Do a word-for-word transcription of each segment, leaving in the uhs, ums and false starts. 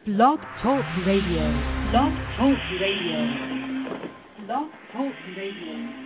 Blog Talk Radio. Blog Talk Radio. Blog Talk Radio.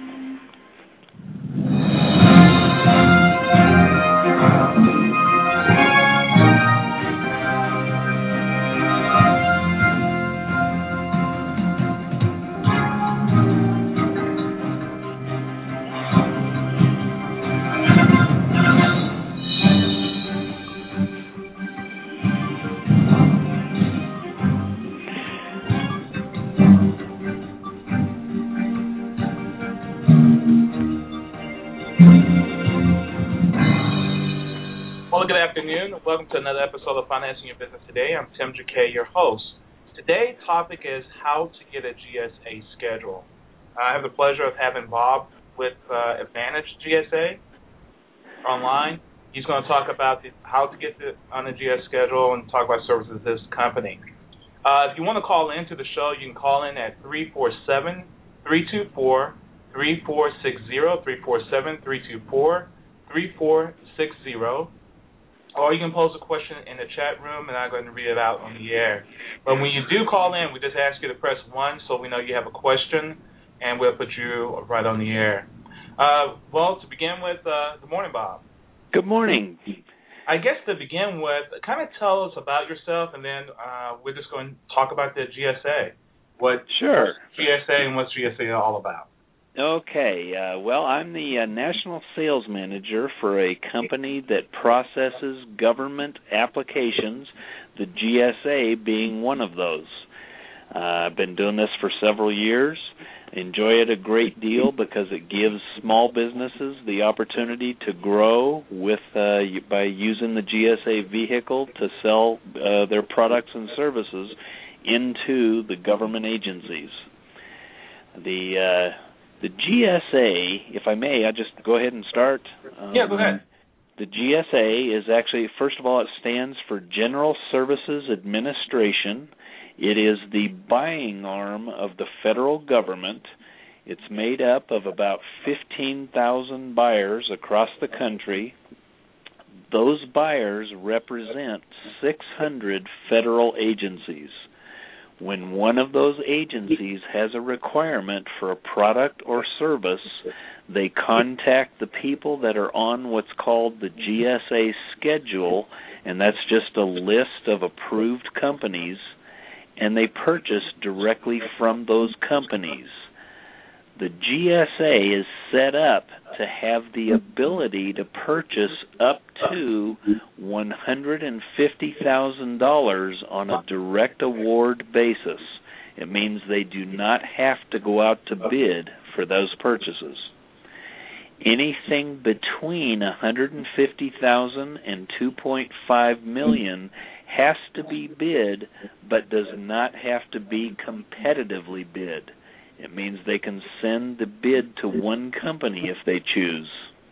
Well, good afternoon. Welcome to another episode of Financing Your Business Today. I'm Tim Jacquet, your host. Today's topic is how to get a G S A schedule. I have the pleasure of having Bob with uh, Advantage G S A online. He's going to talk about the, how to get the, on the G S A schedule and talk about services of this company. Uh, if you want to call into the show, you can call in at three four seven, three two four, three four six zero, three four seven, three two four, three four six zero. Or you can pose a question in the chat room, and I'm going to read it out on the air. But when you do call in, we just ask you to press one so we know you have a question, and we'll put you right on the air. Uh, well, to begin with, uh, good morning, Bob. Good morning. I guess to begin with, kind of tell us about yourself, and then uh, we're just going to talk about the G S A. What Sure. G S A and what's G S A all about? Okay. Uh, well, I'm the uh, National Sales Manager for a company that processes government applications, the G S A being one of those. Uh, I've been doing this for several years. Enjoy it a great deal because it gives small businesses the opportunity to grow with uh, by using the G S A vehicle to sell uh, their products and services into the government agencies. The uh, The G S A, if I may, I'll just go ahead and start. Um, yeah, go ahead. The G S A is actually, first of all, it stands for General Services Administration. It is the buying arm of the federal government. It's made up of about fifteen thousand buyers across the country. Those buyers represent six hundred federal agencies. When one of those agencies has a requirement for a product or service, they contact the people that are on what's called the G S A schedule, and that's just a list of approved companies, and they purchase directly from those companies. The G S A is set up to have the ability to purchase up to one hundred fifty thousand dollars on a direct award basis. It means they do not have to go out to bid for those purchases. Anything between one hundred fifty thousand dollars and two point five million dollars has to be bid, but does not have to be competitively bid. It means they can send the bid to one company if they choose.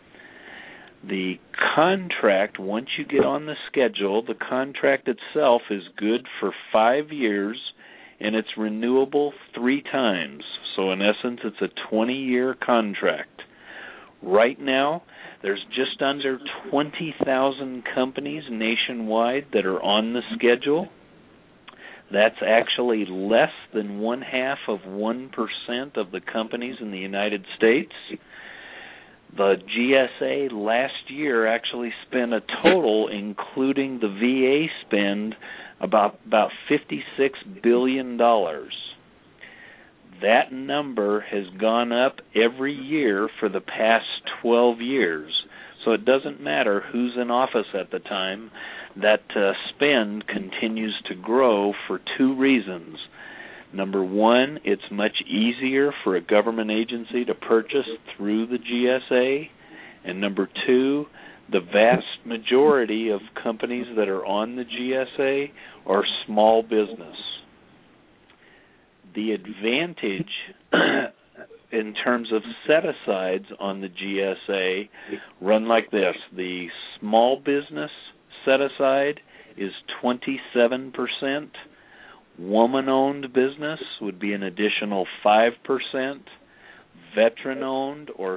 The contract, once you get on the schedule, the contract itself is good for five years, and it's renewable three times. So in essence, it's a twenty-year contract. Right now, there's just under twenty thousand companies nationwide that are on the schedule. That's actually less than one half of one percent of the companies in the United States. The G S A last year actually spent a total, including the V A spend, about about fifty-six billion dollars. That number has gone up every year for the past twelve years. So it doesn't matter who's in office at the time. That uh, spend continues to grow for two reasons. Number one, it's much easier for a government agency to purchase through the G S A. And number two, the vast majority of companies that are on the G S A are small business. The advantage in terms of set-asides on the G S A run like this. The small business set-aside is twenty-seven percent. Woman-owned business would be an additional five percent. Veteran-owned or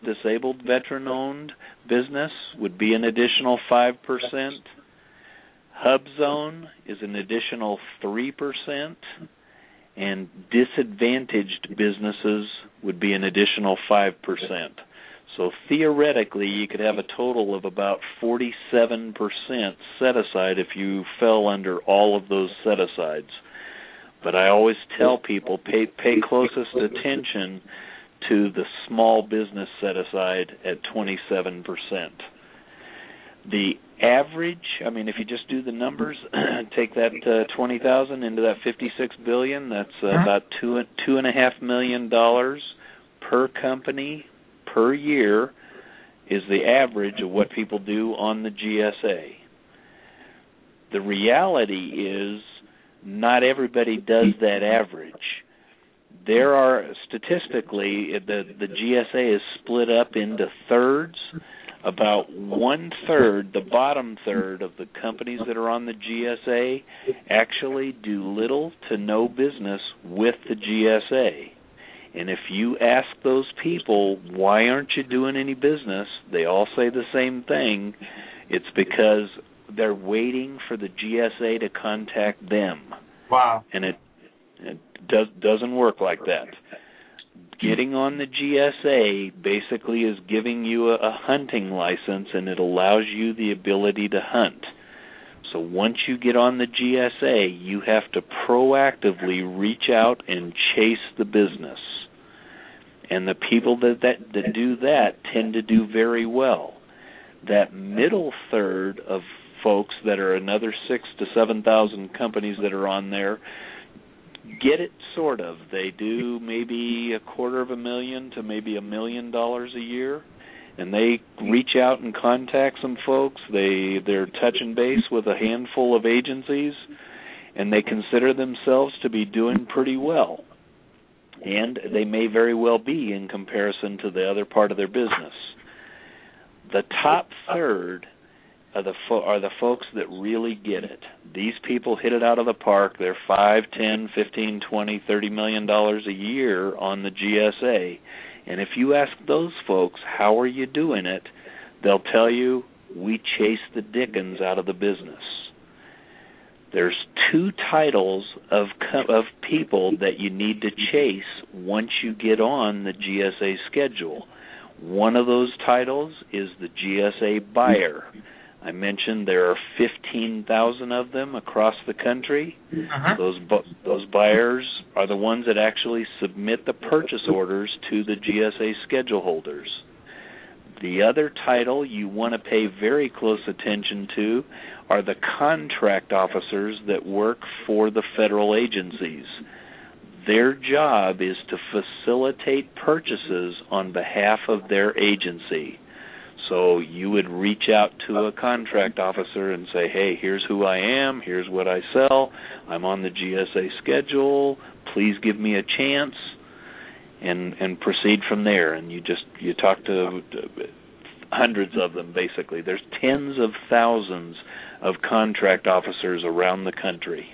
service-disabled veteran-owned business would be an additional five percent. HubZone is an additional three percent, and disadvantaged businesses would be an additional five percent. So theoretically, you could have a total of about forty-seven percent set aside if you fell under all of those set-asides. But I always tell people, pay, pay closest attention to the small business set-aside at twenty-seven percent. The average, I mean, if you just do the numbers, take that uh, twenty thousand into that fifty-six billion, that's uh, about two two and a half million dollars per company per year is the average of what people do on the G S A. The reality is not everybody does that average. There are, statistically, the, the G S A is split up into thirds. About one-third, the bottom third of the companies that are on the G S A actually do little to no business with the G S A. And if you ask those people, why aren't you doing any business, they all say the same thing. It's because they're waiting for the G S A to contact them. Wow. And it, it does, doesn't work like that. Getting on the G S A basically is giving you a, a hunting license, and it allows you the ability to hunt. So once you get on the G S A, you have to proactively reach out and chase the business. And the people that, that, that do that tend to do very well. That middle third of folks that are another six to seven thousand companies that are on there get it sort of. They do maybe a quarter of a million to maybe a million dollars a year, and they reach out and contact some folks. They they're touching base with a handful of agencies, and they consider themselves to be doing pretty well. And they may very well be in comparison to the other part of their business. The top third are the fo- are the folks that really get it. These people hit it out of the park. They're five, ten, fifteen, twenty, thirty million dollars a year on the G S A. And if you ask those folks, how are you doing it, they'll tell you, we chase the dickens out of the business. There's two titles of co- of people that you need to chase once you get on the G S A schedule. One of those titles is the G S A buyer. I mentioned there are fifteen thousand of them across the country. Uh-huh. Those bu- those buyers are the ones that actually submit the purchase orders to the G S A schedule holders. The other title you want to pay very close attention to are the contract officers that work for the federal agencies. Their job is to facilitate purchases on behalf of their agency. So you would reach out to a contract officer and say, hey, here's who I am, here's what I sell, I'm on the G S A schedule, please give me a chance, and and proceed from there. And you just, you talk to hundreds of them, basically. There's tens of thousands of contract officers around the country.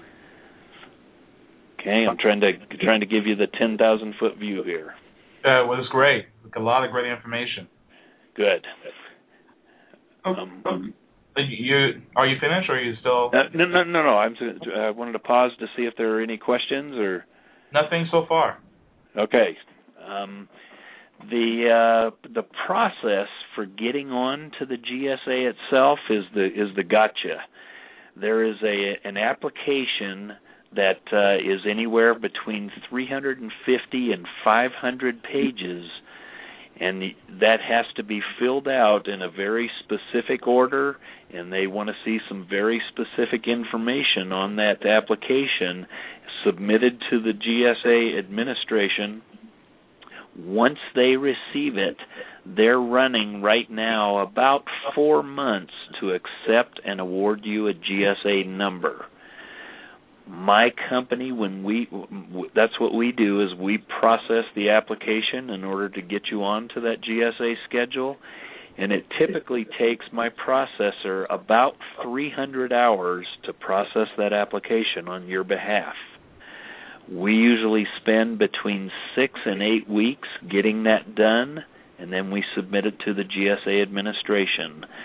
Okay, I'm trying to trying to give you the ten thousand foot view here. Uh, well, it's great. A lot of great information. Good. Um, um, you are you finished, or are you still? Uh, no, no, no, no. I'm. I wanted to pause to see if there are any questions, or nothing so far. Okay. Um, the uh, the process for getting on to the G S A itself is the is the gotcha. There is a an application that uh, is anywhere between three hundred fifty and five hundred pages. And that has to be filled out in a very specific order, and they want to see some very specific information on that application submitted to the G S A administration. Once they receive it, they're running right now about four months to accept and award you a G S A number. My company, when we, that's what we do, is we process the application in order to get you onto that G S A schedule, and it typically takes my processor about three hundred hours to process that application on your behalf. We usually spend between six and eight weeks getting that done, and then we submit it to the G S A administration.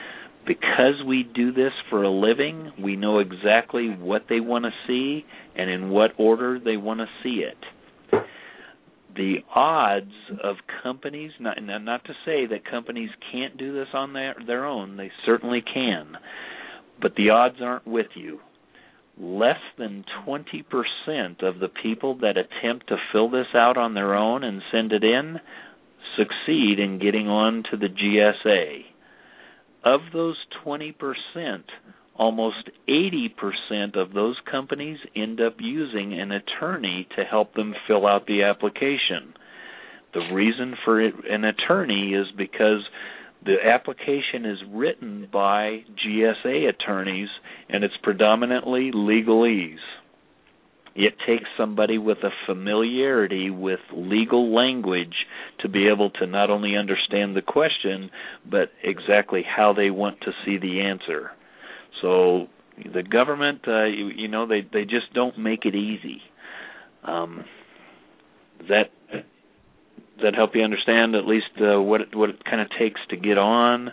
Because we do this for a living, we know exactly what they want to see and in what order they want to see it. The odds of companies, not, not to say that companies can't do this on their, their own, they certainly can, but the odds aren't with you. Less than twenty percent of the people that attempt to fill this out on their own and send it in succeed in getting on to the G S A. Of those twenty percent, almost eighty percent of those companies end up using an attorney to help them fill out the application. The reason for it, an attorney is because the application is written by G S A attorneys, and it's predominantly legalese. It takes somebody with a familiarity with legal language to be able to not only understand the question, but exactly how they want to see the answer. So the government, uh, you, you know, they, they just don't make it easy. Um, that does that help you understand at least uh, what it, what it kind of takes to get on?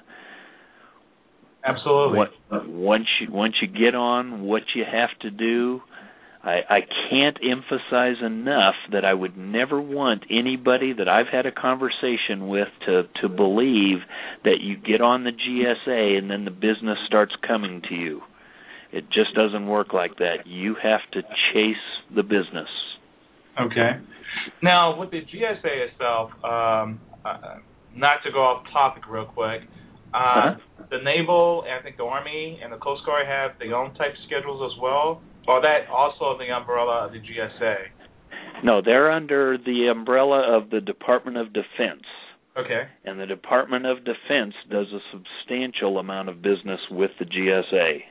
Absolutely. What, once you once you get on, what you have to do. I, I can't emphasize enough that I would never want anybody that I've had a conversation with to, to believe that you get on the G S A and then the business starts coming to you. It just doesn't work like that. You have to chase the business. Okay. Now, with the G S A itself, um, uh, not to go off topic real quick, uh, uh-huh. the Naval, I think the Army, and the Coast Guard have their own type schedules as well? Or that also the umbrella of the G S A? No, they're under the umbrella of the Department of Defense. Okay. And the Department of Defense does a substantial amount of business with the G S A.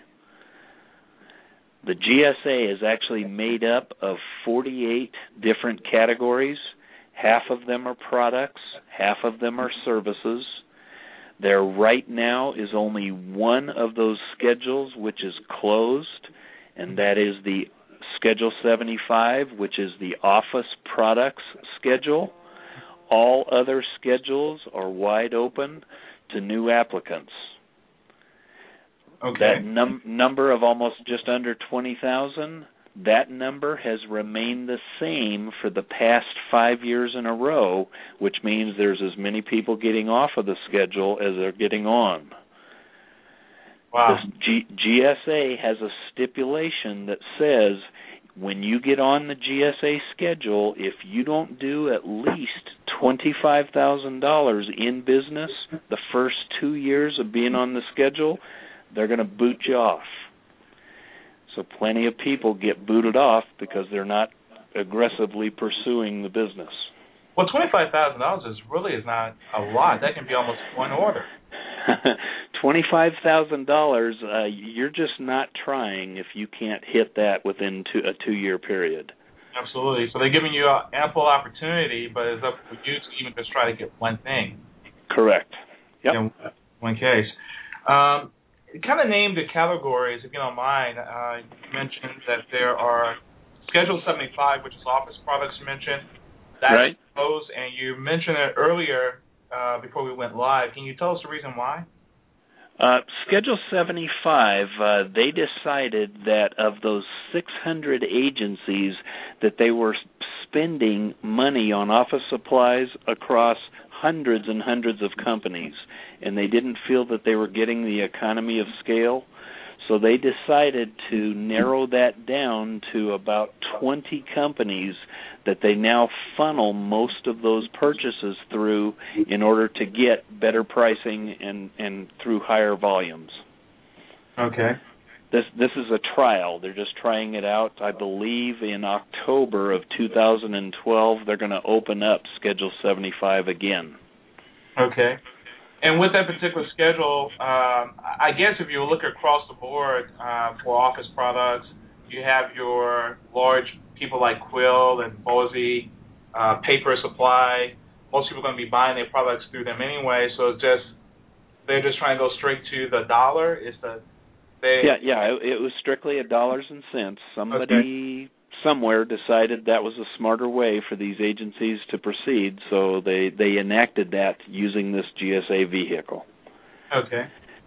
The G S A is actually made up of forty-eight different categories. Half of them are products, half of them are services. There right now is only one of those schedules which is closed, and that is the Schedule seventy-five, which is the office products schedule. All other schedules are wide open to new applicants. Okay. That num- number of almost just under twenty thousand, that number has remained the same for the past five years in a row, which means there's as many people getting off of the schedule as they're getting on. Wow. The G- GSA has a stipulation that says when you get on the G S A schedule, if you don't do at least twenty-five thousand dollars in business the first two years of being on the schedule, they're going to boot you off. So plenty of people get booted off because they're not aggressively pursuing the business. Well, twenty-five thousand dollars is really is not a lot. That can be almost one order. twenty-five thousand dollars, uh, you're just not trying if you can't hit that within two, a two-year period. Absolutely. So they're giving you uh, ample opportunity, but it's up to you to even just try to get one thing. Correct. Yep. In one case. Um, kind of name the categories, if you don't mind. Uh, you mentioned that there are Schedule seventy-five, which is office products you mentioned. That's right. Those, and you mentioned it earlier uh, before we went live. Can you tell us the reason why? Uh, Schedule seventy-five, uh, they decided that of those six hundred agencies that they were spending money on office supplies across hundreds and hundreds of companies, and they didn't feel that they were getting the economy of scale. So they decided to narrow that down to about twenty companies that they now funnel most of those purchases through in order to get better pricing and, and through higher volumes. Okay. This this is a trial. They're just trying it out. I believe in October of two thousand twelve they're going to open up Schedule seventy-five again. Okay. And with that particular schedule, um, I guess if you look across the board uh, for office products, you have your large people like Quill and Bose, uh, Paper Supply. Most people are going to be buying their products through them anyway, so it's just they're just trying to go straight to the dollar. Is the they? Yeah, yeah. It, it was strictly a dollars and cents. Somebody okay. somewhere decided that was a smarter way for these agencies to proceed, so they, they enacted that using this G S A vehicle. Okay.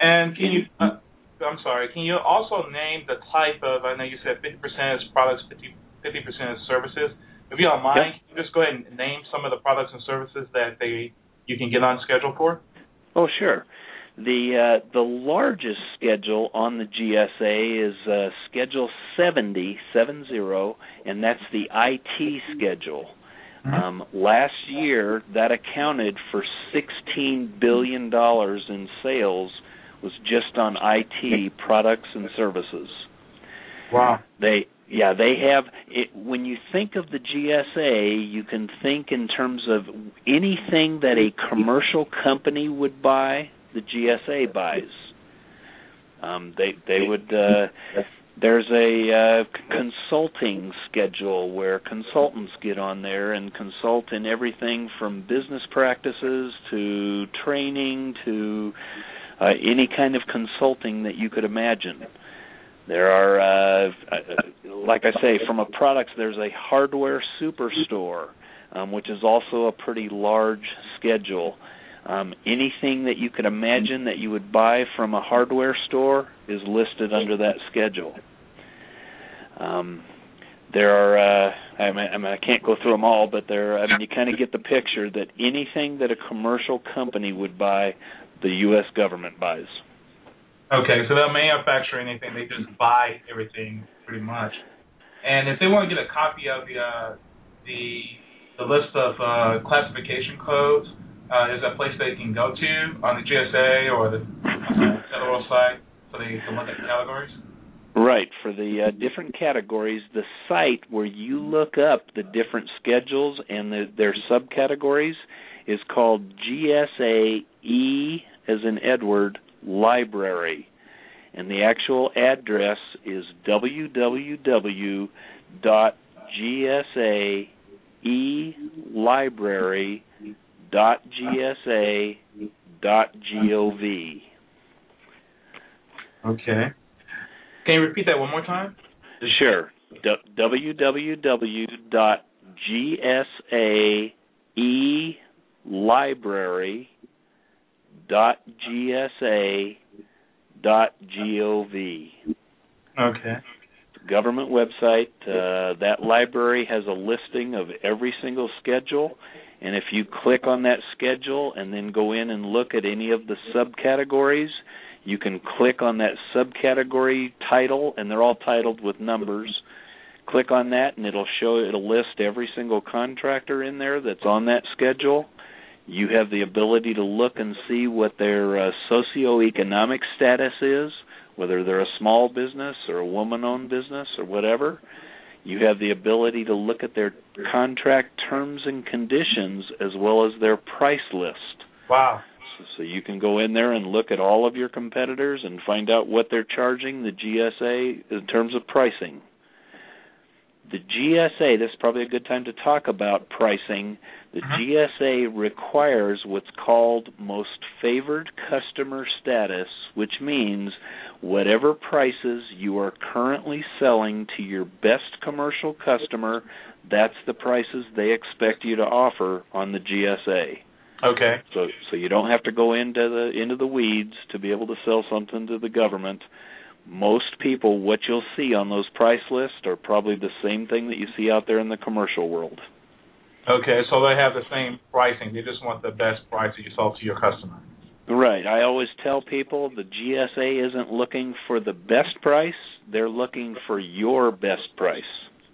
And can you, uh, I'm sorry, can you also name the type of, I know you said fifty percent is products, fifty percent is services. If you don't mind, Yep. can you just go ahead and name some of the products and services that they you can get on schedule for? Oh, sure. The uh, the largest schedule on the G S A is uh, Schedule seventy, seven zero, and that's the I T schedule. Mm-hmm. Um, last year, that accounted for sixteen billion dollars in sales, was just on I T products and services. Wow. They yeah, they have it, when you think of the G S A, you can think in terms of anything that a commercial company would buy, the G S A buys. Um, they they would uh, there's a uh, consulting schedule where consultants get on there and consult in everything from business practices to training to uh, any kind of consulting that you could imagine. There are, uh, like I say, from a products, there's a hardware superstore, um, which is also a pretty large schedule. Um, anything that you could imagine that you would buy from a hardware store is listed under that schedule. Um, there are, uh, I mean, I mean, I can't go through them all, but there, I mean, you kind of get the picture that anything that a commercial company would buy, the U S government buys. Okay, so they'll manufacture anything. They just buy everything pretty much. And if they want to get a copy of the uh, the the list of uh, classification codes, uh, is that a place they can go to on the G S A or the uh, federal site so they can look at the categories? Right. For the uh, different categories, the site where you look up the different schedules and the, their subcategories is called G S A E, as in Edward, Library, and the actual address is w w w dot g s a e library dot g s a dot gov. Okay. Can you repeat that one more time? Sure. D- w w w dot g s a e library dot g s a dot gov. Okay. Government website. Uh, that library has a listing of every single schedule, and if you click on that schedule and then go in and look at any of the subcategories, you can click on that subcategory title, and they're all titled with numbers. Click on that, and it'll show, it'll list every single contractor in there that's on that schedule. You have the ability to look and see what their uh, socioeconomic status is, whether they're a small business or a woman-owned business or whatever. You have the ability to look at their contract terms and conditions as well as their price list. Wow. So, so you can go in there and look at all of your competitors and find out what they're charging the G S A in terms of pricing. The G S A, this is probably a good time to talk about pricing. The uh-huh. G S A requires what's called most favored customer status, which means whatever prices you are currently selling to your best commercial customer, that's the prices they expect you to offer on the G S A. Okay. So so you don't have to go into the into the weeds to be able to sell something to the government. Most people, what you'll see on those price lists are probably the same thing that you see out there in the commercial world. Okay, so they have the same pricing. They just want the best price that you sell to your customer. Right. I always tell people the G S A isn't looking for the best price. They're looking for your best price.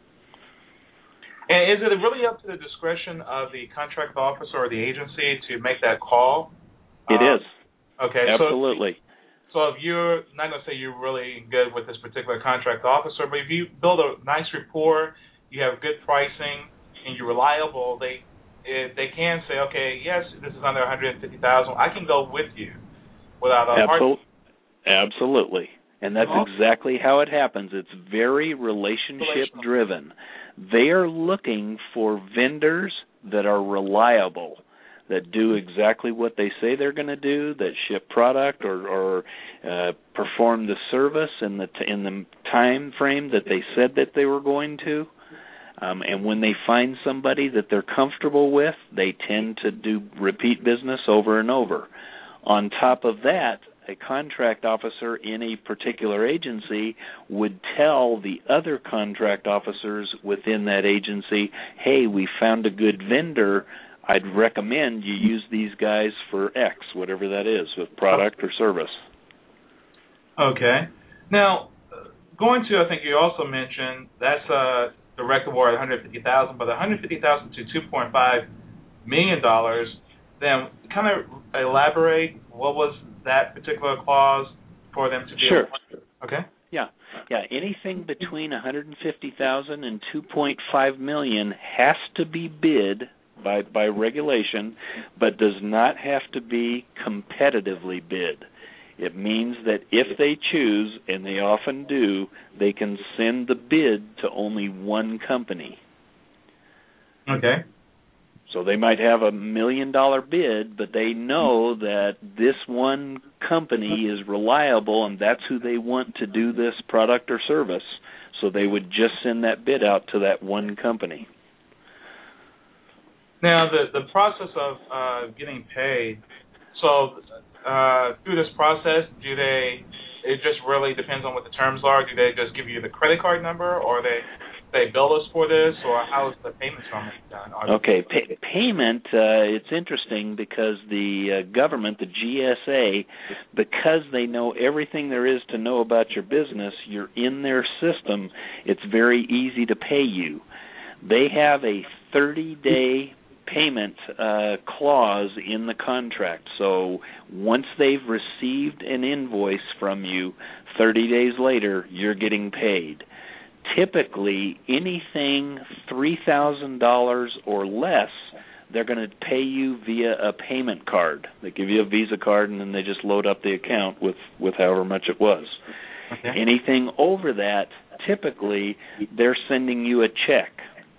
And is it really up to the discretion of the contract officer or the agency to make that call? It uh, is. Okay. Absolutely. So, so if you're, not going to say you're really good with this particular contract officer, but if you build a nice rapport, you have good pricing, and you're reliable, they they can say, okay, yes, this is under one hundred fifty thousand dollars. I can go with you without a Absol- Absolutely. And that's oh. exactly how it happens. It's very relationship-driven. They are looking for vendors that are reliable, that do exactly what they say they're going to do, that ship product or, or uh, perform the service in the t- in the time frame that they said that they were going to. Um, and when they find somebody that they're comfortable with, they tend to do repeat business over and over. On top of that, a contract officer in a particular agency would tell the other contract officers within that agency, hey, we found a good vendor, I'd recommend you use these guys for X, whatever that is, with product or service. Okay. Now, going to, I think you also mentioned, that's a direct award of one hundred fifty thousand dollars, but one hundred fifty thousand dollars to two point five million dollars, then kind of elaborate what was that particular clause for them to be Sure. able to, okay? Yeah. Yeah, anything between one hundred fifty thousand dollars and two point five million dollars has to be bid by by regulation, but does not have to be competitively bid. It means that if they choose, and they often do, they can send the bid to only one company. Okay. So they might have a million dollar bid, but they know that this one company is reliable and that's who they want to do this product or service. So they would just send that bid out to that one company. Now, the, the process of uh, getting paid, so uh, through this process, do they, it just really depends on what the terms are. Do they just give you the credit card number, or they they bill us for this, or how is the payment from it done? Okay, pay, payment, uh, it's interesting because the uh, government, the G S A, because they know everything there is to know about your business, you're in their system, it's very easy to pay you. They have a thirty-day payment uh, clause in the contract. So once they've received an invoice from you, thirty days later, you're getting paid. Typically, anything three thousand dollars or less, they're going to pay you via a payment card. They give you a Visa card, and then they just load up the account with, with however much it was. Okay. Anything over that, typically, they're sending you a check.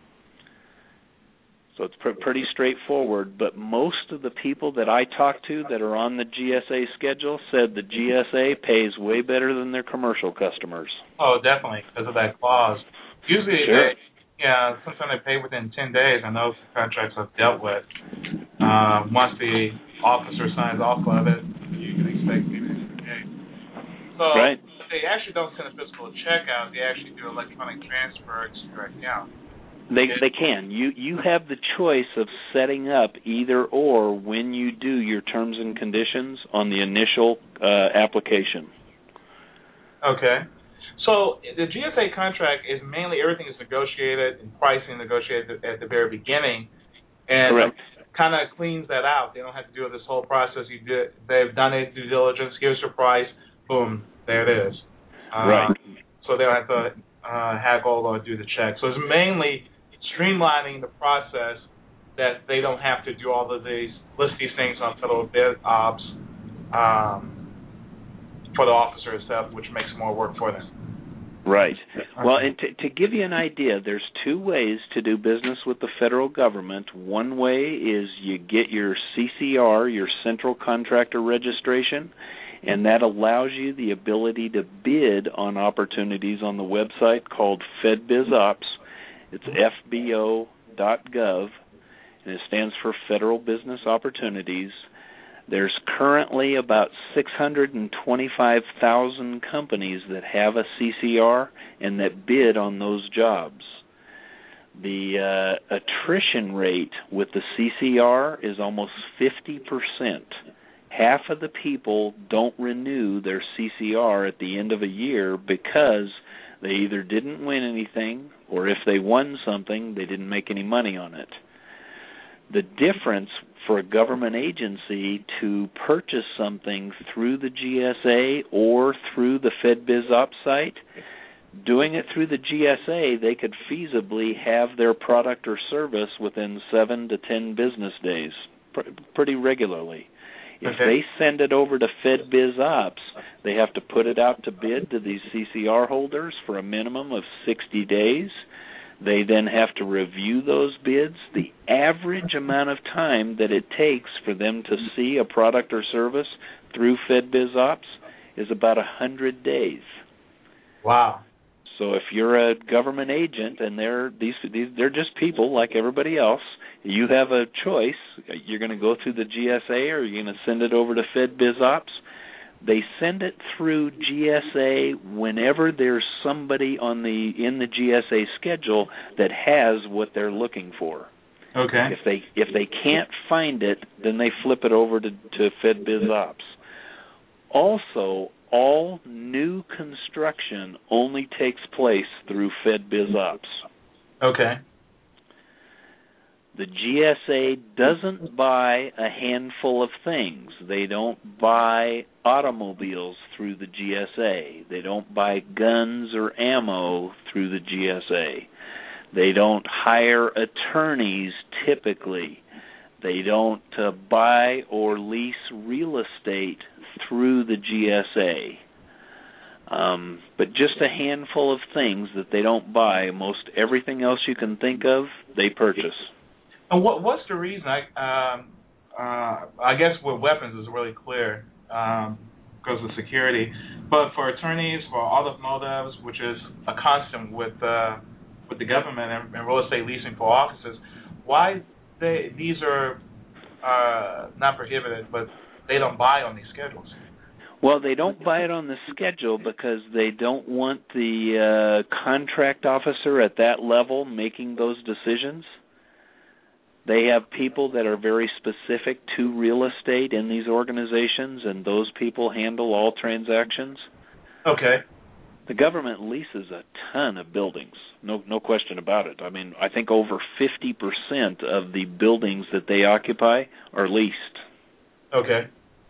So it's pr- pretty straightforward, but most of the people that I talk to that are on the G S A schedule said the G S A pays way better than their commercial customers. Oh, definitely, because of that clause. Usually, Sure. they, yeah, sometimes they pay within ten days, and those contracts I've dealt with. Uh, once the officer signs off of it, you can expect maybe ten days. So Right. they actually don't send a physical check out. They actually do electronic transfer to your account. They they can. You you have the choice of setting up either or when you do your terms and conditions on the initial uh, application. Okay. So the G S A contract is mainly everything is negotiated and pricing negotiated at the very beginning, and Correct. kind of cleans that out. They don't have to do this whole process. You did, they've done it, due diligence, give us your price, boom, there it is. Uh, Right. So they don't have to uh, haggle or do the check. So it's mainly streamlining the process that they don't have to do all of these, list these things on federal bid ops um, for the officer itself, which makes more work for them. Right. Well, and to, to give you an idea, there's two ways to do business with the federal government. One way is you get your C C R, your Central Contractor Registration, and that allows you the ability to bid on opportunities on the website called FedBizOps. It's F B O dot gov, and it stands for Federal Business Opportunities. There's currently about six hundred twenty-five thousand companies that have a C C R and that bid on those jobs. The uh, attrition rate with the C C R is almost fifty percent. Half of the people don't renew their C C R at the end of a year because they either didn't win anything, or if they won something, they didn't make any money on it. The difference for a government agency to purchase something through the G S A or through the FedBizOps site, doing it through the G S A, they could feasibly have their product or service within seven to ten business days, pr- pretty regularly. If Okay. they send it over to FedBizOps, they have to put it out to bid to these C C R holders for a minimum of sixty days. They then have to review those bids. The average amount of time that it takes for them to see a product or service through FedBizOps is about one hundred days. Wow. So if you're a government agent and they're these, these they're just people like everybody else, you have a choice. You're going to go through the G S A or you're going to send it over to FedBizOps. They send it through G S A whenever there's somebody on the in the G S A schedule that has what they're looking for. Okay. If they if they can't find it, then they flip it over to, to FedBizOpps. Also, all new construction only takes place through FedBizOpps. Okay. The G S A doesn't buy a handful of things. They don't buy automobiles through the G S A. They don't buy guns or ammo through the G S A. They don't hire attorneys typically. They don't uh, buy or lease real estate through the G S A. Um, but just a handful of things that they don't buy. Most everything else you can think of, they purchase. And what what's the reason? I um, uh, I guess with weapons is really clear um, because of security. But for attorneys, for automotives, which is a constant with uh, with the government and, and real estate leasing for offices, why they these are uh, not prohibited, but they don't buy on these schedules? Well, they don't buy it on the schedule because they don't want the uh, contract officer at that level making those decisions. They have people that are very specific to real estate in these organizations, and those people handle all transactions. Okay. The government leases a ton of buildings, no no question about it. I mean, I think over fifty percent of the buildings that they occupy are leased. Okay.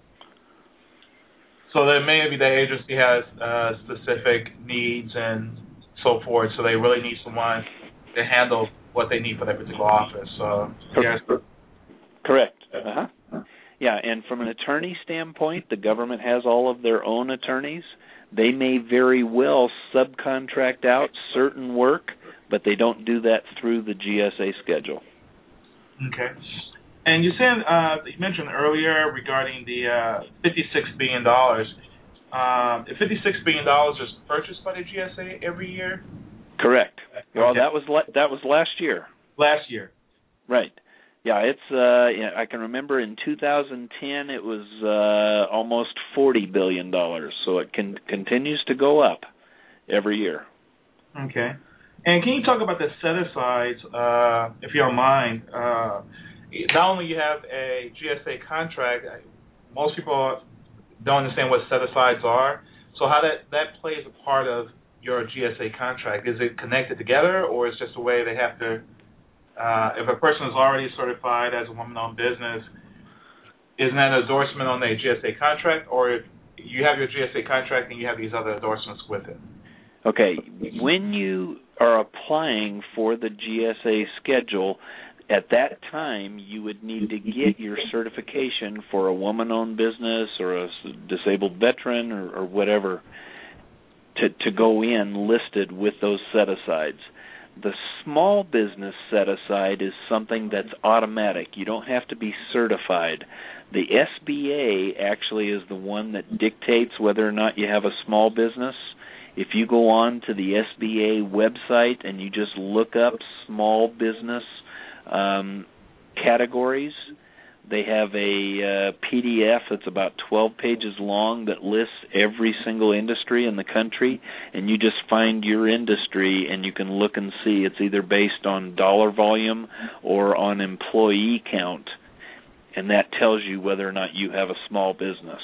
So then maybe the agency has uh, specific needs and so forth, so they really need someone to handle what they need for that particular office. So, yes. Correct. Uh-huh. Yeah, and from an attorney standpoint, the government has all of their own attorneys. They may very well subcontract out certain work, but they don't do that through the G S A schedule. Okay. And you said uh, you mentioned earlier regarding the uh, fifty-six billion dollars. Uh, the fifty-six billion dollars is purchased by the G S A every year? Correct. Well, Okay. that was la- that was last year. Last year. Right. Yeah, it's. Uh, yeah, I can remember in two thousand ten it was uh, almost forty billion dollars. So it can continues to go up every year. Okay. And can you talk about the set-asides, uh, if you don't mind? Uh, not only you have a G S A contract, most people don't understand what set-asides are. So how that, that plays a part of your G S A contract? Is it connected together, or is it just a way they have to, uh, if a person is already certified as a woman-owned business, isn't that an endorsement on a G S A contract, or if you have your G S A contract and you have these other endorsements with it? Okay, when you are applying for the G S A schedule, at that time you would need to get your certification for a woman-owned business or a disabled veteran or, or whatever to, to go in listed with those set-asides. The small business set-aside is something that's automatic. You don't have to be certified. The S B A actually is the one that dictates whether or not you have a small business. If you go on to the S B A website and you just look up small business um, categories, they have a uh, P D F that's about twelve pages long that lists every single industry in the country, and you just find your industry and you can look and see it's either based on dollar volume or on employee count, and that tells you whether or not you have a small business.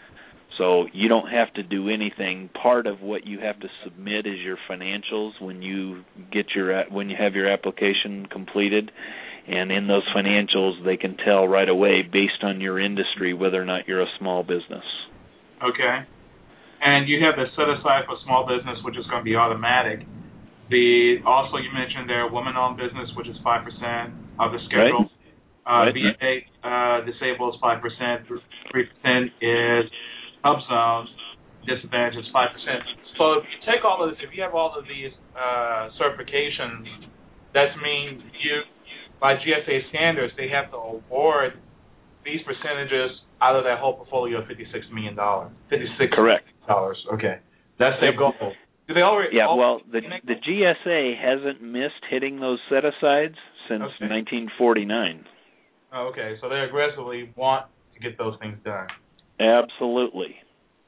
So you don't have to do anything. Part of what you have to submit is your financials when you get your when you have your application completed, and in those financials they can tell right away based on your industry whether or not you're a small business. Okay. And you have the set aside for small business, which is going to be automatic. The also you mentioned there woman-owned business, which is five percent of the schedule. Right. Uh, right. V A uh, disabled is five percent. Three percent is upzone, disadvantage is five percent. So if you take all of this, if you have all of these uh, certifications, that means you, by G S A standards, they have to award these percentages out of that whole portfolio of fifty-six million dollars. fifty-six Correct. dollars. Okay. That's their goal. Do they already? Yeah, well, already the the G S A hasn't missed hitting those set-asides since okay. nineteen forty-nine. Oh, okay, so they aggressively want to get those things done. Absolutely.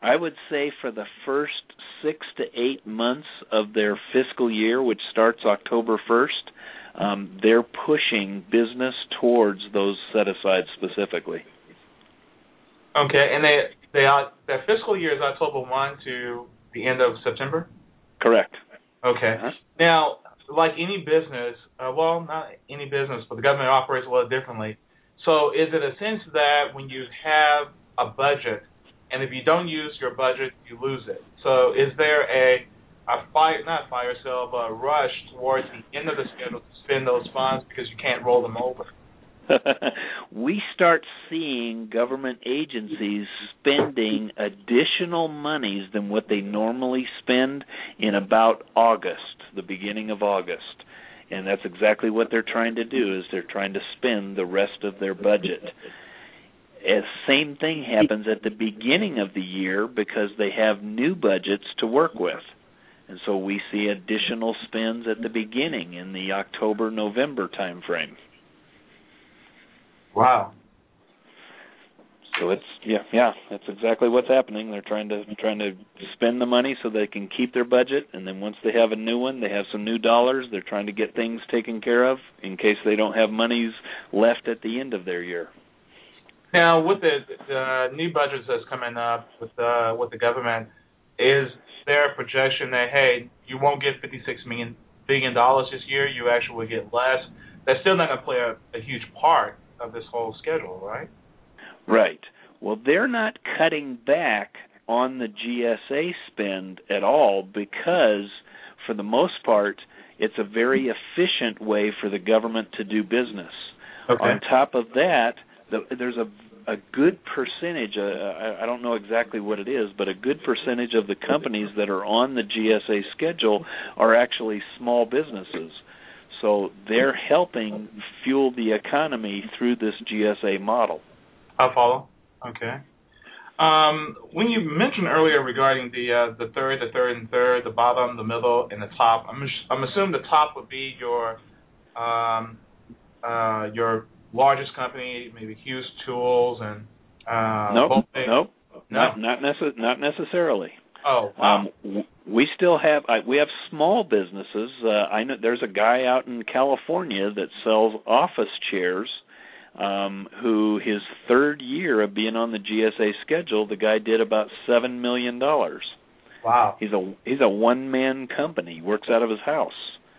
I would say for the first six to eight months of their fiscal year, which starts October first, um, they're pushing business towards those set-asides specifically. Okay, and they they are, their fiscal year is October first to the end of September? Correct. Okay. Uh-huh. Now, like any business, uh, well, not any business, but the government operates a little differently. So is it a sense that when you have a budget, and if you don't use your budget, you lose it? So is there a, a fire, not fire sale, but a rush towards the end of the schedule to spend those funds because you can't roll them over? We start seeing government agencies spending additional monies than what they normally spend in about August, the beginning of August. And that's exactly what they're trying to do, is they're trying to spend the rest of their budget. The same thing happens at the beginning of the year because they have new budgets to work with. And so we see additional spends at the beginning in the October-November time frame. Wow. So it's yeah, yeah, that's exactly what's happening. They're trying to trying to spend the money so they can keep their budget, and then once they have a new one, they have some new dollars. They're trying to get things taken care of in case they don't have monies left at the end of their year. Now, with the, the new budgets that's coming up with the with the government, is there a projection that hey, you won't get fifty-six million billion dollars this year? You actually will get less. That's still not going to play a, a huge part of this whole schedule, right? Right. Well, they're not cutting back on the G S A spend at all because, for the most part, it's a very efficient way for the government to do business. Okay. On top of that, the, there's a a good percentage, uh, I, I don't know exactly what it is, but a good percentage of the companies that are on the G S A schedule are actually small businesses. So they're helping fuel the economy through this G S A model. I'll follow. Okay. Um, when you mentioned earlier regarding the uh, the third, the third and third, the bottom, the middle, and the top, I'm I'm assuming the top would be your um, uh, your largest company, maybe Hughes Tools and uh, nope, Volkswagen. nope, no, not not, necess- not necessarily. Oh, wow. Um, we still have I, we have small businesses. Uh, I know there's a guy out in California that sells office chairs. Um, who his third year of being on the G S A schedule, the guy did about seven million dollars. Wow. He's a he's a one man company. He works out of his house.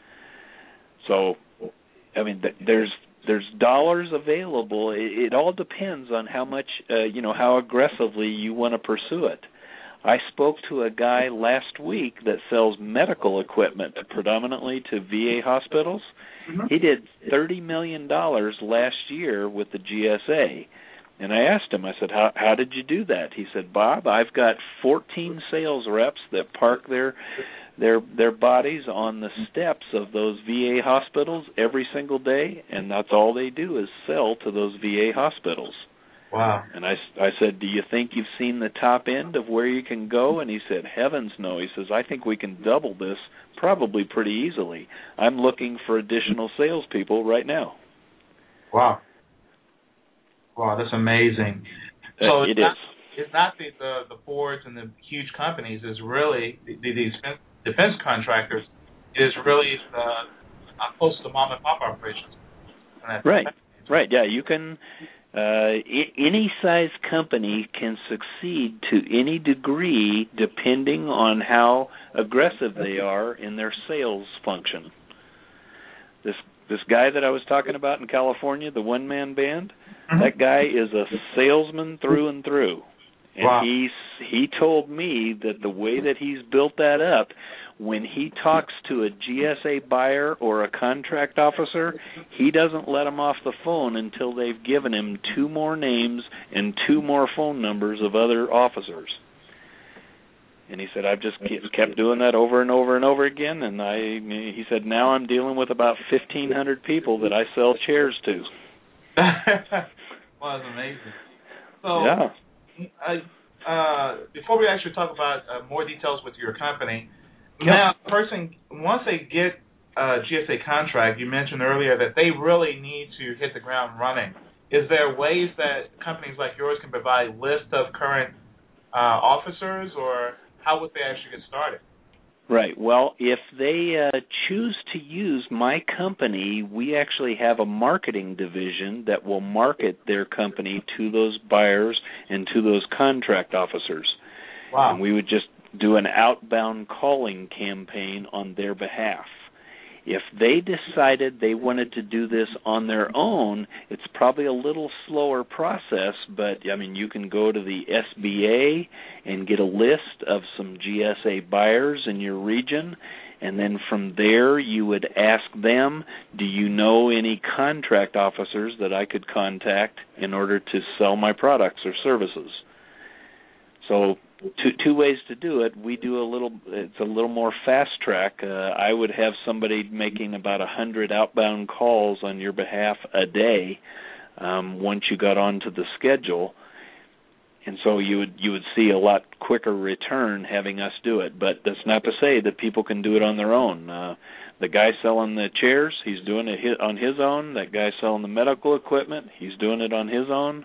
So, I mean, th- there's there's dollars available. It, it all depends on how much uh, you know how aggressively you want to pursue it. I spoke to a guy last week that sells medical equipment predominantly to V A hospitals. Mm-hmm. He did thirty million dollars last year with the G S A. And I asked him, I said, how, how did you do that? He said, Bob, I've got fourteen sales reps that park their their their bodies on the steps of those V A hospitals every single day, and that's all they do is sell to those V A hospitals. Wow. And I, I said, do you think you've seen the top end of where you can go? And he said, heavens no. He says, I think we can double this probably pretty easily. I'm looking for additional salespeople right now. Wow. Wow, that's amazing. Uh, so it it's not, is. It's not the, the, the Fords and the huge companies. It's really the, the, the defense contractors. It is really the, uh, close to the mom and pop operations. Right. Right. Yeah, you can... Uh, any size company can succeed to any degree depending on how aggressive they are in their sales function. This this guy that I was talking about in California, the one-man band, mm-hmm. that guy is a salesman through and through. And wow. he's, he told me that the way that he's built that up, when he talks to a G S A buyer or a contract officer, he doesn't let them off the phone until they've given him two more names and two more phone numbers of other officers. And he said, I've just kept doing that over and over and over again, and I, he said, now I'm dealing with about fifteen hundred people that I sell chairs to. Well, that's amazing. So, yeah. Uh, uh, before we actually talk about uh, more details with your company, now, person once they get a G S A contract, you mentioned earlier that they really need to hit the ground running. Is there ways that companies like yours can provide lists of current uh, officers, or how would they actually get started? Right. Well, if they uh, choose to use my company, we actually have a marketing division that will market their company to those buyers and to those contract officers. Wow. And we would just do an outbound calling campaign on their behalf. If they decided they wanted to do this on their own, it's probably a little slower process, but, I mean, you can go to the S B A and get a list of some G S A buyers in your region, and then from there you would ask them, do you know any contract officers that I could contact in order to sell my products or services? So two two ways to do it. We do a little. It's a little more fast track. Uh, I would have somebody making about a hundred outbound calls on your behalf a day um, once you got onto the schedule, and so you would you would see a lot quicker return having us do it. But that's not to say that people can do it on their own. Uh, the guy selling the chairs, he's doing it on his own. That guy selling the medical equipment, he's doing it on his own.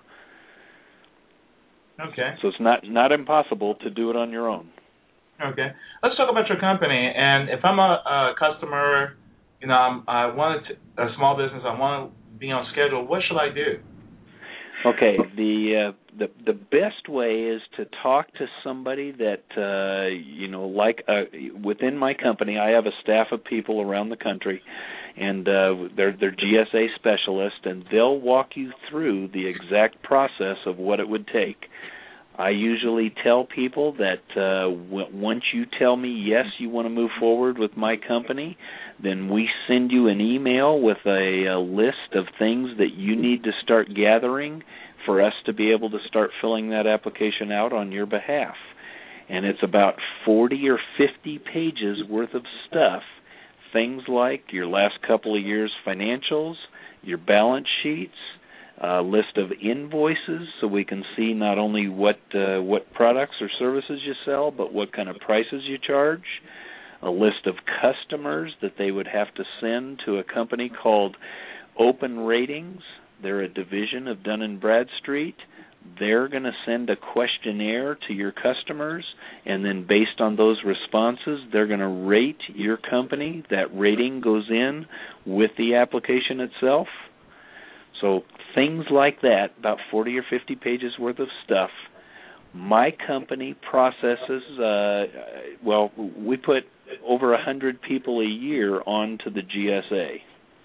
Okay. So it's not not impossible to do it on your own. Okay. Let's talk about your company. And if I'm a, a customer, you know, I'm, I want to, a small business, I want to be on schedule, what should I do? Okay. The uh, the the best way is to talk to somebody that uh, you know, like uh, within my company, I have a staff of people around the country, and uh, they're they're G S A specialists, and they'll walk you through the exact process of what it would take. I usually tell people that uh, w- once you tell me, yes, you want to move forward with my company, then we send you an email with a, a list of things that you need to start gathering for us to be able to start filling that application out on your behalf. And it's about forty or fifty pages worth of stuff, things like your last couple of years' financials, your balance sheets, a list of invoices so we can see not only what uh, what products or services you sell, but what kind of prices you charge, a list of customers that they would have to send to a company called Open Ratings. They're a division of Dun and Bradstreet. They're going to send a questionnaire to your customers, and then based on those responses, they're going to rate your company. That rating goes in with the application itself. So things like that, about forty or fifty pages worth of stuff. My company processes, uh, well, we put over one hundred people a year onto the G S A.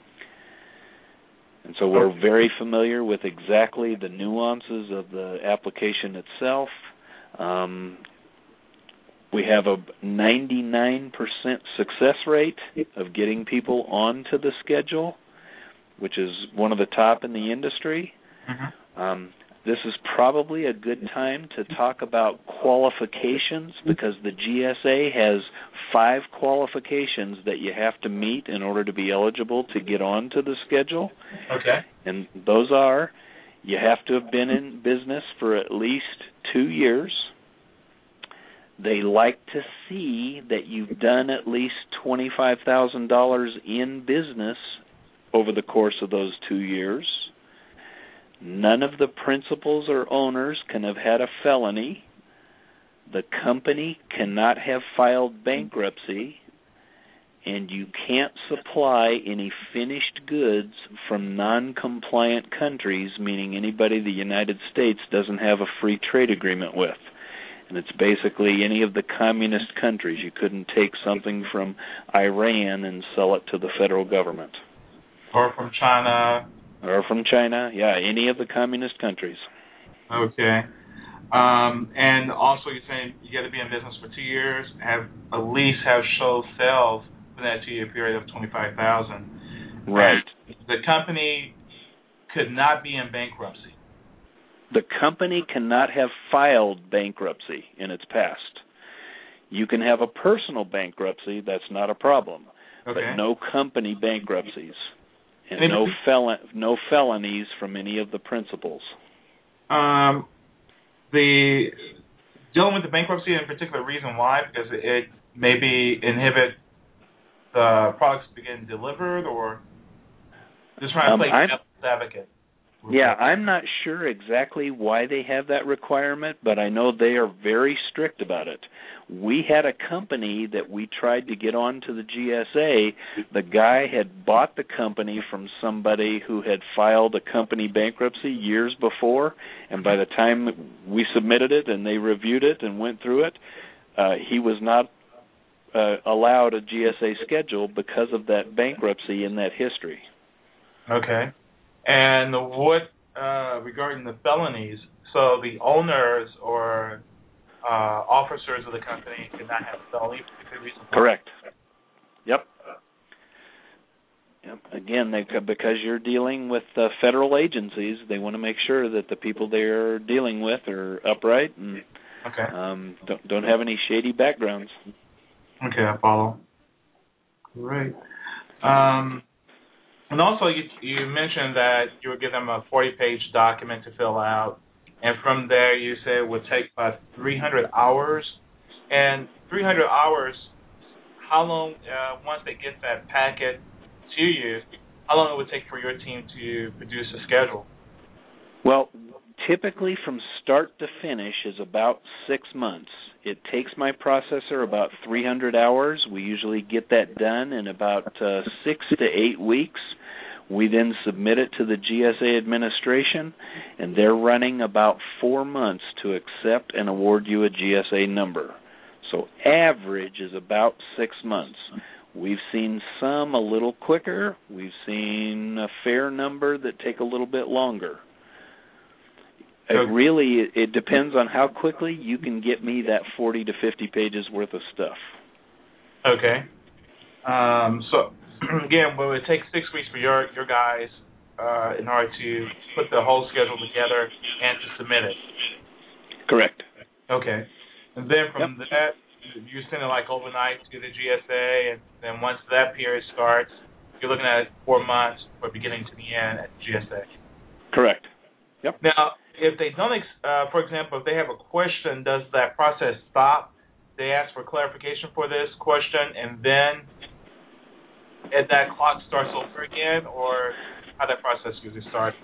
And so we're very familiar with exactly the nuances of the application itself. Um, we have a ninety-nine percent success rate of getting people onto the schedule, which is one of the top in the industry. Mm-hmm. Um, this is probably a good time to talk about qualifications, because the G S A has five qualifications that you have to meet in order to be eligible to get onto the schedule. Okay. And those are, you have to have been in business for at least two years. They like to see that you've done at least twenty-five thousand dollars in business over the course of those two years. None of the principals or owners can have had a felony. The company cannot have filed bankruptcy, and you can't supply any finished goods from non-compliant countries, meaning anybody the United States doesn't have a free trade agreement with. And it's basically any of the communist countries. You couldn't take something from Iran and sell it to the federal government. Or from China. Or from China, yeah, any of the communist countries. Okay. Um, and also you're saying you got to be in business for two years, have at least have show sales for that two-year period of twenty-five thousand dollars. Right. And the company could not be in bankruptcy. The company cannot have filed bankruptcy in its past. You can have a personal bankruptcy, that's not a problem, okay. But no company bankruptcies. And no fel- no felonies from any of the principals. Um, the dealing with the bankruptcy in particular reason why? Because it maybe inhibit the products to begin delivered, or just trying to play um, devil's advocate. Yeah, I'm not sure exactly why they have that requirement, but I know they are very strict about it. We had a company that we tried to get onto the G S A. The guy had bought the company from somebody who had filed a company bankruptcy years before, and by the time we submitted it and they reviewed it and went through it, uh, he was not uh, allowed a G S A schedule because of that bankruptcy in that history. Okay. And what uh, regarding the felonies? So the owners or uh, officers of the company cannot have felonies. Correct. Yep. Yep. Again, they, because you're dealing with uh, federal agencies, they want to make sure that the people they're dealing with are upright and okay. um, don't don't have any shady backgrounds. Okay, I follow. Great. Um, And also, you, you mentioned that you would give them a forty-page document to fill out, and from there you say it would take about three hundred hours. And three hundred hours, how long, uh, once they get that packet to you, how long it would take for your team to produce a schedule? Well, typically from start to finish is about six months. It takes my processor about three hundred hours. We usually get that done in about uh, six to eight weeks. We then submit it to the G S A administration, and they're running about four months to accept and award you a G S A number. So average is about six months. We've seen some a little quicker. We've seen a fair number that take a little bit longer. It really, it depends on how quickly you can get me that forty to fifty pages worth of stuff. Okay. Um, so, again, well, it takes six weeks for your, your guys uh, in order to put the whole schedule together and to submit it. Correct. Okay. And then from Yep. that, you send it like overnight to the G S A, and then once that period starts, you're looking at four months from beginning to the end at G S A. Correct. Yep. Now, if they don't, ex- uh, for example, if they have a question, does that process stop? They ask for clarification for this question, and then and that clock starts over again, or how that process usually starts?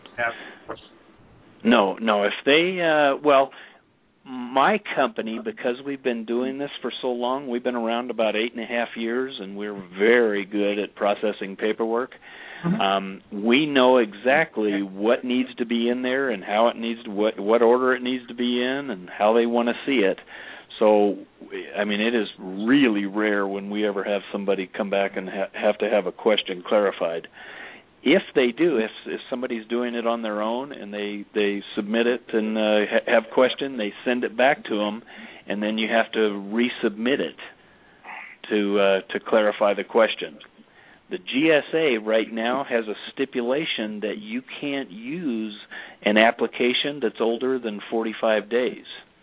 No, no. If they, uh, well, my company, because we've been doing this for so long, we've been around about eight and a half years, and we're very good at processing paperwork. Mm-hmm. Um, we know exactly what needs to be in there and how it needs to, what what order it needs to be in, and how they want to see it. So, I mean, it is really rare when we ever have somebody come back and ha- have to have a question clarified. If they do, if if somebody's doing it on their own and they, they submit it and uh, ha- have question, they send it back to them, and then you have to resubmit it to uh, to clarify the question. The G S A right now has a stipulation that you can't use an application that's older than forty-five days.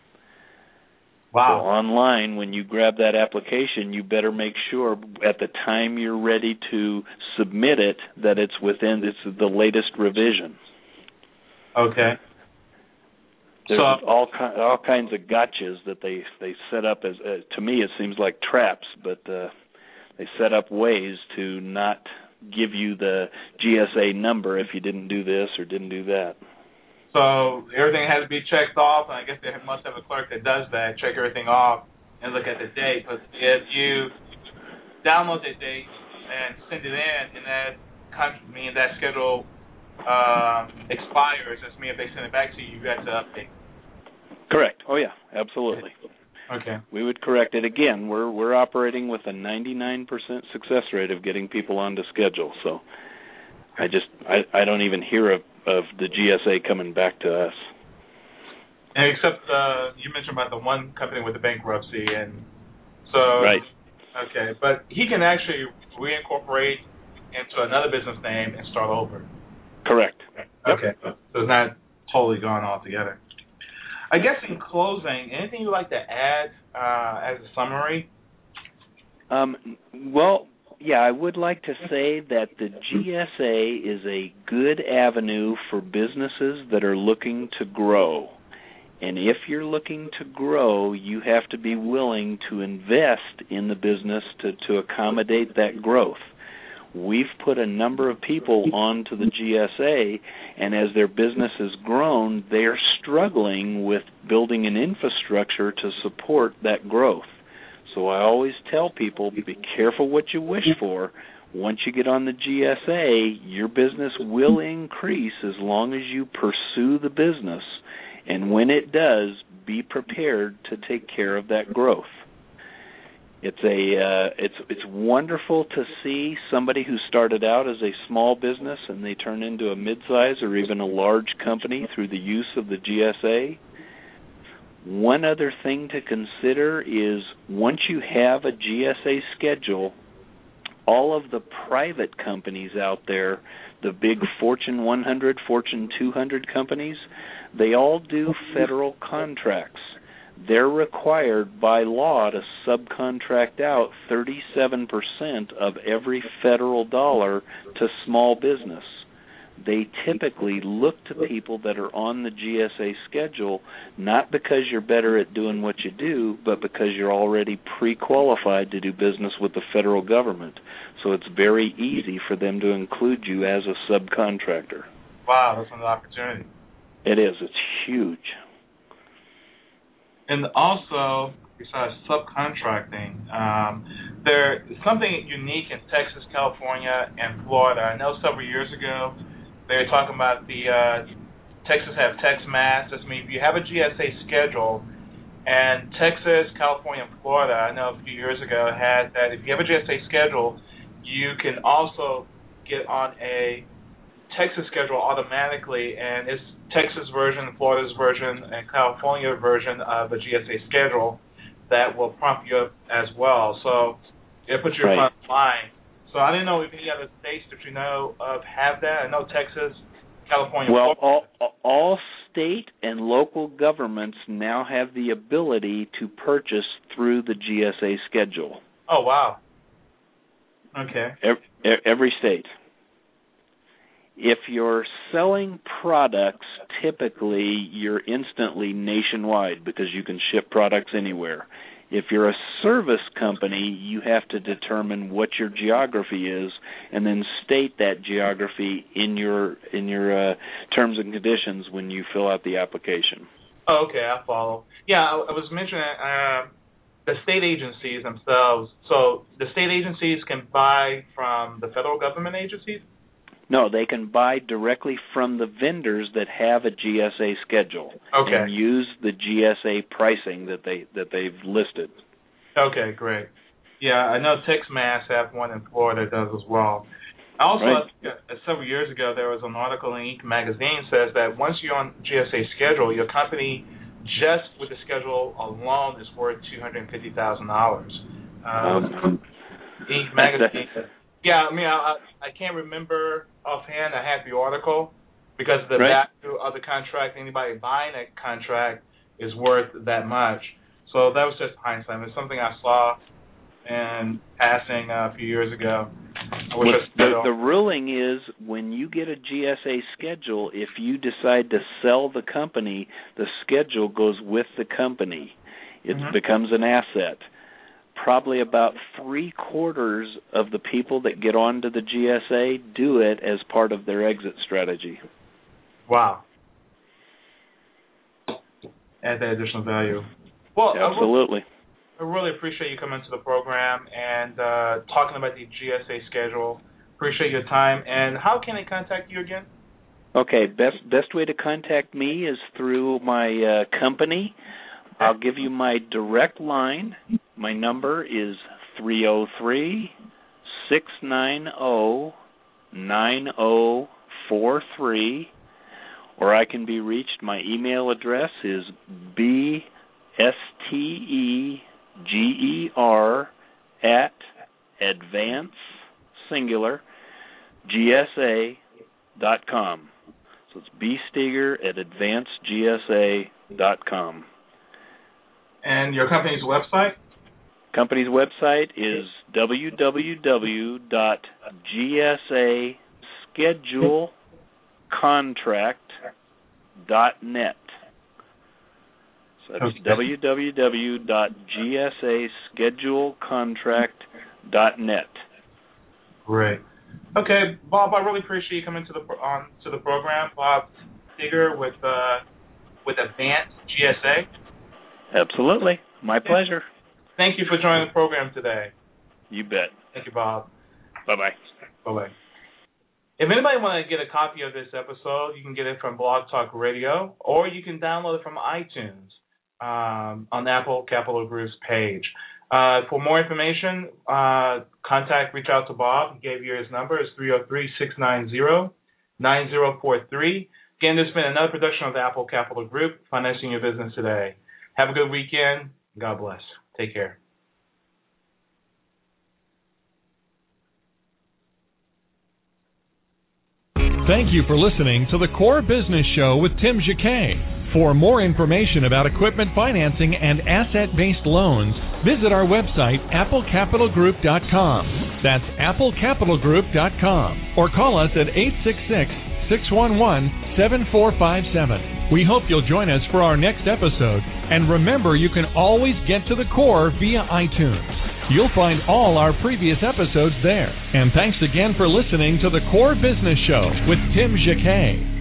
Wow. So online, when you grab that application, you better make sure at the time you're ready to submit it that it's within it's the latest revision. Okay. There's so, all all kinds of gotchas that they they set up as uh, to me it seems like traps, but uh, they set up ways to not give you the G S A number if you didn't do this or didn't do that. So everything has to be checked off, and I guess they must have a clerk that does that, check everything off, and look at the date. But if you download the date and send it in, and that means that schedule uh, expires, that's mean if they send it back to you, you got to update. Correct. Oh yeah, absolutely. Okay. We would correct it again. We're we're operating with a ninety-nine percent success rate of getting people onto schedule. So I just I, I don't even hear of, of the G S A coming back to us. And except uh, you mentioned about the one company with the bankruptcy, and so right. Okay, but he can actually reincorporate into another business name and start over. Correct. Okay, yep. So it's not totally gone altogether. I guess in closing, anything you'd like to add uh, as a summary? Um, well, yeah, I would like to say that the G S A is a good avenue for businesses that are looking to grow. And if you're looking to grow, you have to be willing to invest in the business to, to accommodate that growth. we've put a number of people onto the G S A, and as their business has grown, they're struggling with building an infrastructure to support that growth. So I always tell people, be careful what you wish for. Once you get on the G S A, your business will increase as long as you pursue the business. And when it does, be prepared to take care of that growth. It's a uh, it's it's wonderful to see somebody who started out as a small business and they turn into a mid-size or even a large company through the use of the G S A. One other thing to consider is once you have a G S A schedule, all of the private companies out there, the big Fortune one hundred, Fortune two hundred companies, they all do federal contracts. They're required by law to subcontract out thirty-seven percent of every federal dollar to small business. They typically look to people that are on the G S A schedule, not because you're better at doing what you do, but because you're already pre-qualified to do business with the federal government. So it's very easy for them to include you as a subcontractor. Wow, that's an opportunity. It is. It's huge. And also, besides subcontracting, um, there is something unique in Texas, California, and Florida. I know several years ago they were talking about the uh, Texas have TexMass. That means if you have a G S A schedule, and Texas, California, and Florida, I know a few years ago had that if you have a G S A schedule, you can also get on a Texas schedule automatically, and it's Texas version, Florida's version, and California version of the G S A schedule that will prompt you up as well. So it puts you right. front line. So I didn't know if any other states that you know of have that. I know Texas, California. Well, Florida. all, all state and local governments now have the ability to purchase through the G S A schedule. Oh, wow. Okay. Every, every state. If you're selling products, typically you're instantly nationwide because you can ship products anywhere. If you're a service company, you have to determine what your geography is and then state that geography in your in your uh, terms and conditions when you fill out the application. Oh, okay, I follow. Yeah, I, I was mentioning uh, the state agencies themselves. So the state agencies can buy from the federal government agencies? No, they can buy directly from the vendors that have a G S A schedule okay. and use the G S A pricing that they that they've listed. Okay, great. Yeah, I know TexMass have one in Florida that does as well. Also, Right. uh, several years ago, there was an article in Inc magazine says that once you're on G S A schedule, your company just with the schedule alone is worth two hundred fifty thousand dollars. Um, um, Inc magazine. Yeah, I mean, I, I can't remember offhand. I had the article because the right. value of the contract, anybody buying that contract is worth that much. So that was just hindsight. It's something I saw in passing uh, a few years ago. I wish Well, I the, the ruling is when you get a G S A schedule, if you decide to sell the company, the schedule goes with the company. It mm-hmm. becomes an asset. Probably about three quarters of the people that get onto the G S A do it as part of their exit strategy. Wow. Add that additional value. Well, absolutely. I really, I really appreciate you coming to the program and uh, talking about the G S A schedule. Appreciate your time. And how can they contact you again? Okay, best best way to contact me is through my uh, company. I'll give you my direct line. My number is three oh three, six nine oh, nine oh four three, or I can be reached. My email address is b s t e g e r at advance singular g s a dot com. So it's b steger at advance g s a dot com. And your company's website? Company's website is w w w dot g s a schedule contract dot net. So that's okay. w w w dot g s a schedule contract dot net. Great. Okay, Bob, I really appreciate you coming to the on to the program. Bob Digger with uh, with Advanced G S A. Absolutely. My okay. pleasure. Thank you for joining the program today. You bet. Thank you, Bob. Bye-bye. Bye-bye. If anybody want to get a copy of this episode, you can get it from Blog Talk Radio, or you can download it from iTunes um, on Apple Capital Group's page. Uh, for more information, uh, contact, reach out to Bob. He gave you his number. It's three oh three, six nine zero, nine zero four three. Again, this has been another production of the Apple Capital Group, Financing Your Business Today. Have a good weekend. God bless. Take care. Thank you for listening to the Core Business Show with Tim Jacquet. For more information about equipment financing and asset-based loans, visit our website, apple capital group dot com. That's apple capital group dot com. Or call us at eight six six, six one one, seven four five seven. We hope you'll join us for our next episode. And remember, you can always get to the core via iTunes. You'll find all our previous episodes there. And thanks again for listening to the Core Business Show with Tim Jacquet.